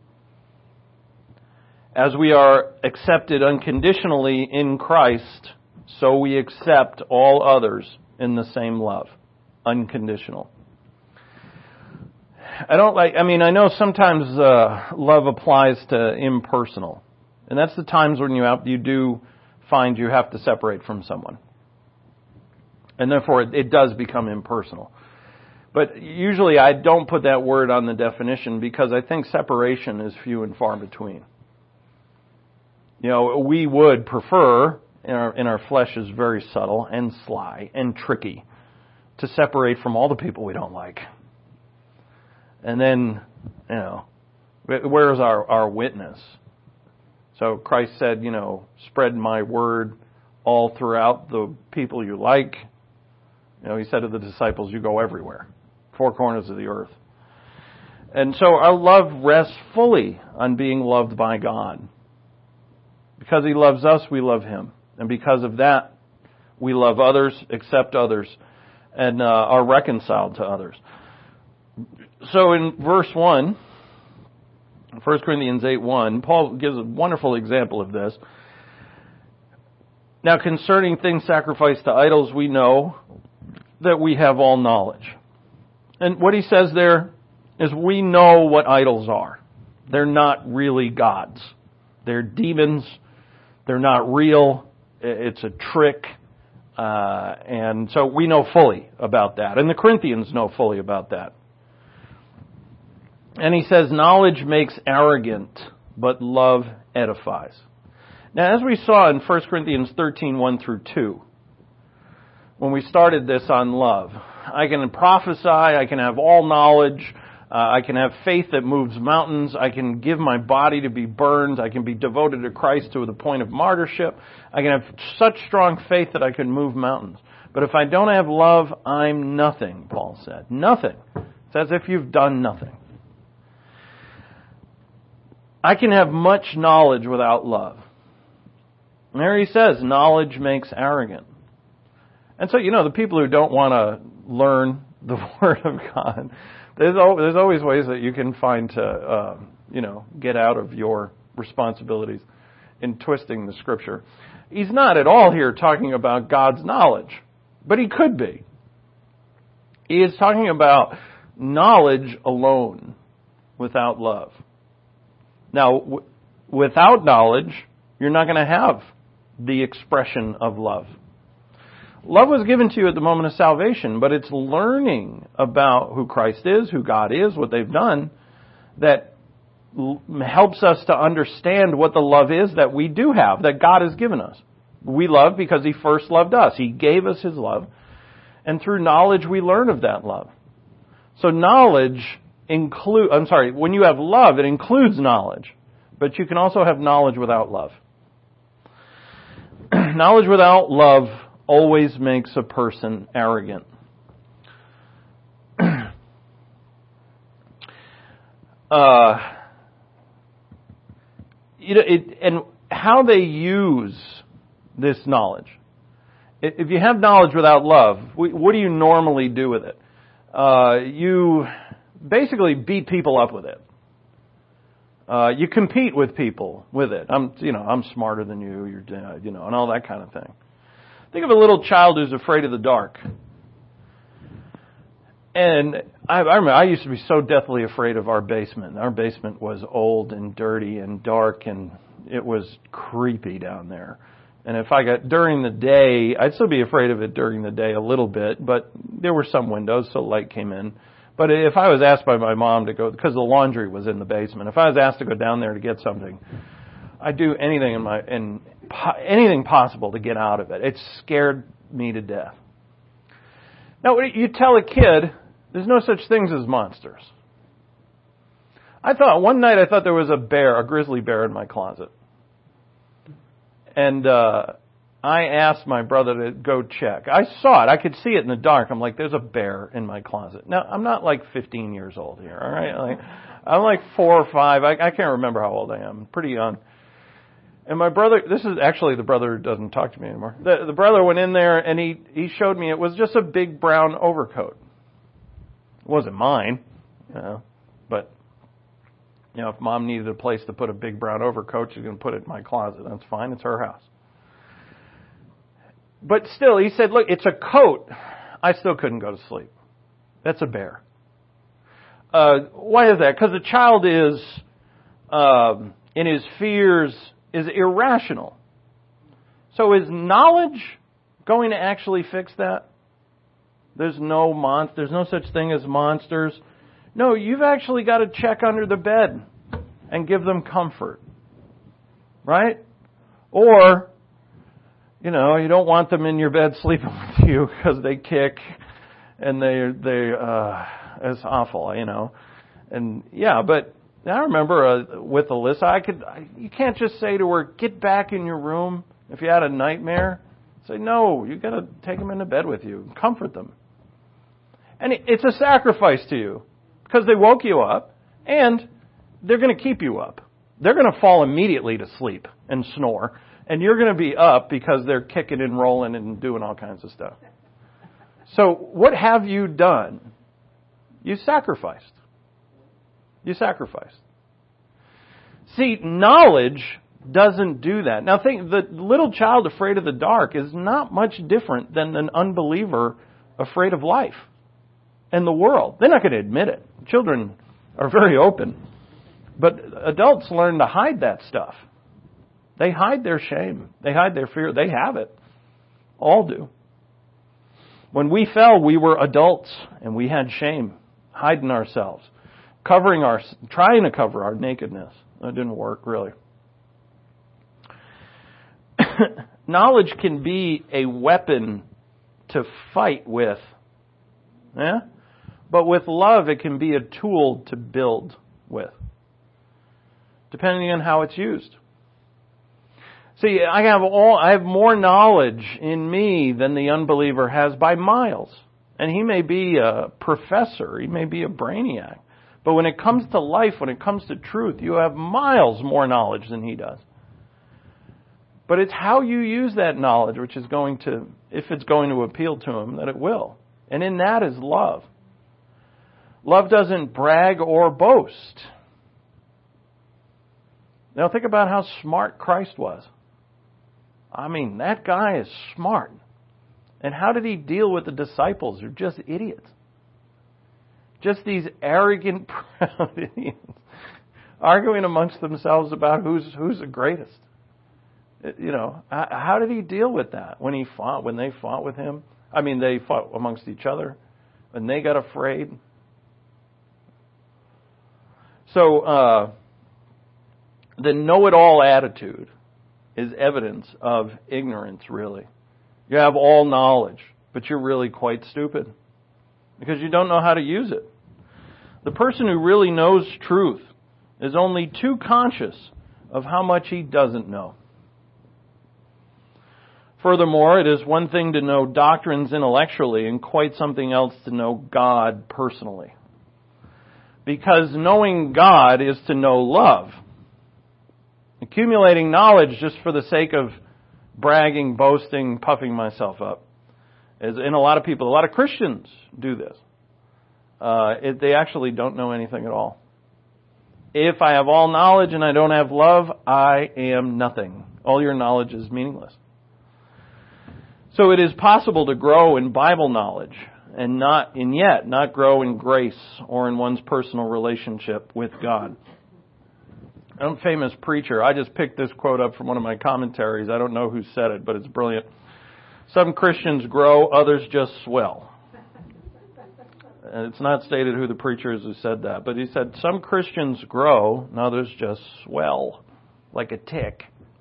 As we are accepted unconditionally in Christ, so we accept all others in the same love. Unconditional. I don't like, I mean, I know sometimes uh, love applies to impersonal. And that's the times when you have, you do find you have to separate from someone. And therefore, it, it does become impersonal. But usually I don't put that word on the definition because I think separation is few and far between. You know, we would prefer, in our, in our flesh is very subtle and sly and tricky, to separate from all the people we don't like. And then You know, where is our, our witness? So Christ said, you know, spread my word all throughout the people you like. You know, he said to the disciples, you go everywhere, four corners of the earth. And so our love rests fully on being loved by God. Because he loves us, we love him. And because of that, we love others, accept others, and uh, are reconciled to others. So in verse one, First Corinthians eight one, Paul gives a wonderful example of this. Now concerning things sacrificed to idols, we know that we have all knowledge. And what he says there is we know what idols are. They're not really gods. They're demons. They're not real. It's a trick. Uh, and so we know fully about that. And the Corinthians know fully about that. And he says, knowledge makes arrogant, but love edifies. Now, as we saw in First Corinthians thirteen, one through two, when we started this on love, I can prophesy, I can have all knowledge, uh, I can have faith that moves mountains, I can give my body to be burned, I can be devoted to Christ to the point of martyrship, I can have such strong faith that I can move mountains. But if I don't have love, I'm nothing, Paul said. Nothing. It's as if you've done nothing. I can have much knowledge without love. And there he says, knowledge makes arrogant. And so, you know, the people who don't want to learn the Word of God, there's always, there's always ways that you can find to, uh, you know, get out of your responsibilities in twisting the Scripture. He's not at all here talking about God's knowledge, but he could be. He is talking about knowledge alone without love. Now, w- without knowledge, you're not going to have the expression of love. Love was given to you at the moment of salvation, but it's learning about who Christ is, who God is, what they've done, that l- helps us to understand what the love is that we do have, that God has given us. We love because he first loved us. He gave us his love, and through knowledge we learn of that love. So knowledge include, I'm sorry, when you have love, it includes knowledge. But you can also have knowledge without love. Knowledge without love always makes a person arrogant. uh, you know, it, and how they use this knowledge. If you have knowledge without love, what do you normally do with it? Uh, you basically beat people up with it. Uh, you compete with people with it. I'm, you know, I'm smarter than you. You're, uh, you know, and all that kind of thing. Think of a little child who's afraid of the dark. And I, I remember I used to be so deathly afraid of our basement. Our basement was old and dirty and dark, and it was creepy down there. And if I got during the day, I'd still be afraid of it during the day a little bit, but there were some windows, so light came in. But if I was asked by my mom to go, because the laundry was in the basement, if I was asked to go down there to get something, I'd do anything in my in anything possible to get out of it. It scared me to death. Now, you tell a kid, there's no such things as monsters. I thought, one night I thought there was a bear, a grizzly bear in my closet. And uh, I asked my brother to go check. I saw it. I could see it in the dark. I'm like, there's a bear in my closet. Now, I'm not like fifteen years old here, all right? Like, I'm like four or five. I, I can't remember how old I am. Pretty young. And my brother, this is actually the brother who doesn't talk to me anymore. The, the brother went in there and he, he showed me it was just a big brown overcoat. It wasn't mine, you know, but, you know, if mom needed a place to put a big brown overcoat, she's going to put it in my closet. That's fine. It's her house. But still, he said, look, it's a coat. I still couldn't go to sleep. That's a bear. Uh, why is that? Because the child is, um, in his fears, is irrational. So is knowledge going to actually fix that? There's no mon- There's no such thing as monsters. No, you've actually got to check under the bed and give them comfort. Right? Or, you know, you don't want them in your bed sleeping with you because they kick and they, they, uh, it's awful, you know. And yeah, but I remember uh, with Alyssa, I could, I, you can't just say to her, get back in your room. If you had a nightmare, say, no, you got to take them into bed with you and comfort them. And it, it's a sacrifice to you because they woke you up and they're going to keep you up. They're going to fall immediately to sleep and snore. And you're going to be up because they're kicking and rolling and doing all kinds of stuff. So what have you done? You sacrificed. You sacrificed. See, knowledge doesn't do that. Now think, the little child afraid of the dark is not much different than an unbeliever afraid of life and the world. They're not going to admit it. Children are very open. But adults learn to hide that stuff. They hide their shame. They hide their fear. They have it. All do. When we fell, we were adults and we had shame, hiding ourselves, covering our, trying to cover our nakedness. That didn't work, really. Knowledge can be a weapon to fight with. Yeah? But with love, it can be a tool to build with, depending on how it's used. See, I have all, I have more knowledge in me than the unbeliever has by miles. And he may be a professor, he may be a brainiac. But when it comes to life, when it comes to truth, you have miles more knowledge than he does. But it's how you use that knowledge which is going to, if it's going to appeal to him, that it will. And in that is love. Love doesn't brag or boast. Now think about how smart Christ was. I mean, that guy is smart. And how did he deal with the disciples who are just idiots? Just these arrogant, proud idiots, arguing amongst themselves about who's who's the greatest. You know, how did he deal with that when he fought, when they fought with him? I mean, they fought amongst each other, and they got afraid. So, uh, the know-it-all attitude is evidence of ignorance, really. You have all knowledge, but you're really quite stupid because you don't know how to use it. The person who really knows truth is only too conscious of how much he doesn't know. Furthermore, it is one thing to know doctrines intellectually and quite something else to know God personally. Because knowing God is to know love. Accumulating knowledge just for the sake of bragging, boasting, puffing myself up. Is, and a lot of people, a lot of Christians do this. Uh, it, they actually don't know anything at all. If I have all knowledge and I don't have love, I am nothing. All your knowledge is meaningless. So it is possible to grow in Bible knowledge and not, and yet not grow in grace or in one's personal relationship with God. I'm a famous preacher. I just picked this quote up from one of my commentaries. I don't know who said it, but it's brilliant. Some Christians grow, others just swell. And it's not stated who the preacher is who said that, but he said some Christians grow and others just swell like a tick.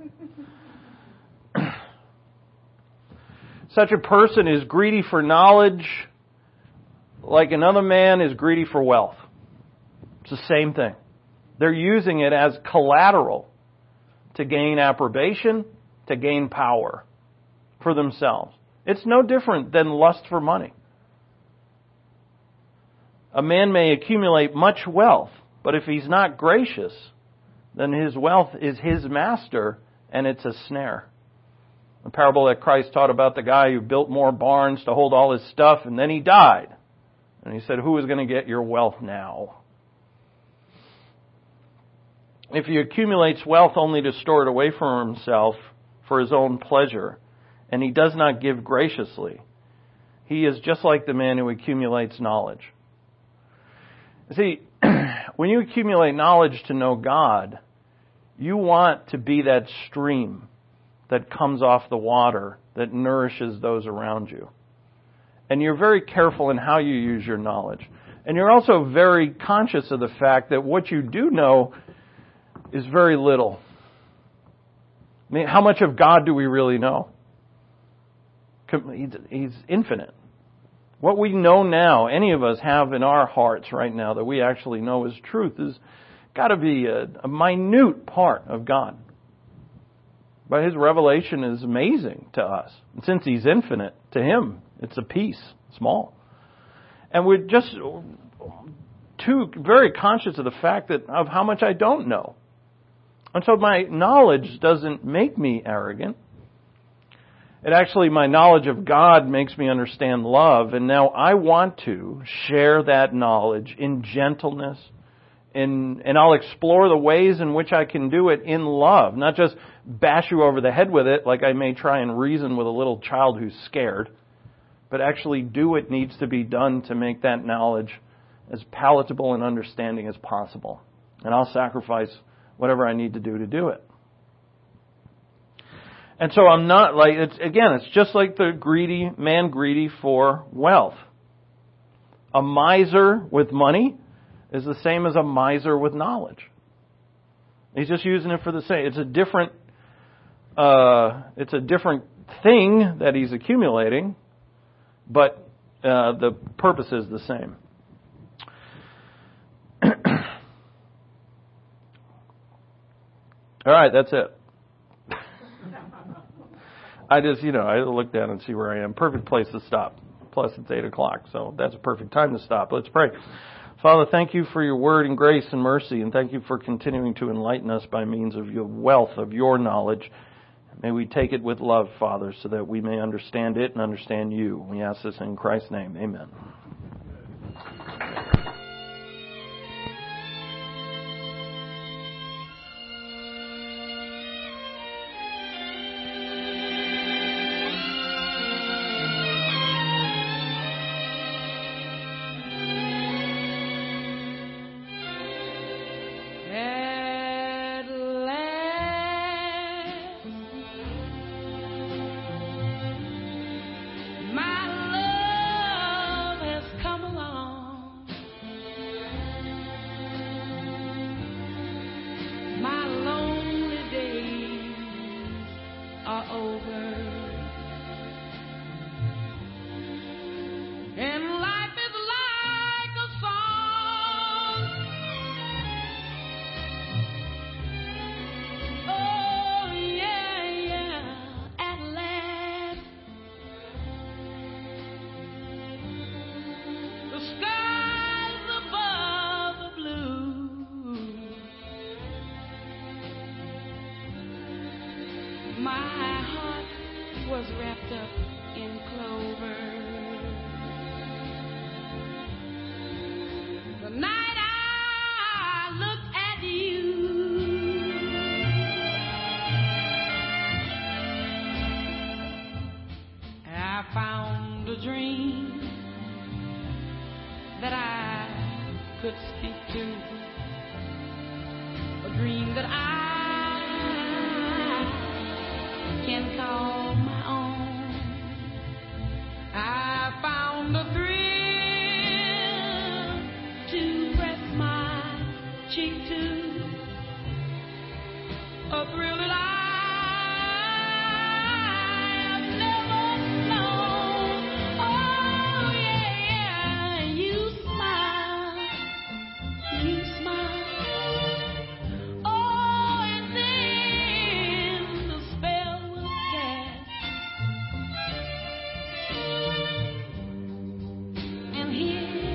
Such a person is greedy for knowledge like another man is greedy for wealth. It's the same thing. They're using it as collateral to gain approbation, to gain power for themselves. It's no different than lust for money. A man may accumulate much wealth, but if he's not gracious, then his wealth is his master and it's a snare. The parable that Christ taught about the guy who built more barns to hold all his stuff and then he died. And he said, who is going to get your wealth now? If he accumulates wealth only to store it away from himself for his own pleasure, and he does not give graciously, he is just like the man who accumulates knowledge. See, when you accumulate knowledge to know God, you want to be that stream that comes off the water that nourishes those around you. And you're very careful in how you use your knowledge. And you're also very conscious of the fact that what you do know is very little. I mean, how much of God do we really know? He's infinite. What we know now, any of us have in our hearts right now that we actually know is truth, is got to be a, a minute part of God. But His revelation is amazing to us. And since He's infinite, to Him, it's a piece, small. And we're just too very conscious of the fact that of how much I don't know. And so my knowledge doesn't make me arrogant. It actually, my knowledge of God makes me understand love. And now I want to share that knowledge in gentleness. In, and I'll explore the ways in which I can do it in love. Not just bash you over the head with it like I may try and reason with a little child who's scared. But actually do what needs to be done to make that knowledge as palatable and understanding as possible. And I'll sacrifice whatever I need to do to do it. And so I'm not like, it's again, it's just like the greedy man greedy for wealth. A miser with money is the same as a miser with knowledge. He's just using it for the same. It's a different, uh, it's a different thing that he's accumulating, but uh, the purpose is the same. All right, that's it. I just, you know, I look down and see where I am. Perfect place to stop. Plus, it's eight o'clock, so that's a perfect time to stop. Let's pray. Father, thank you for your word and grace and mercy, and thank you for continuing to enlighten us by means of your wealth, of your knowledge. May we take it with love, Father, so that we may understand it and understand you. We ask this in Christ's name. Amen. Cheek to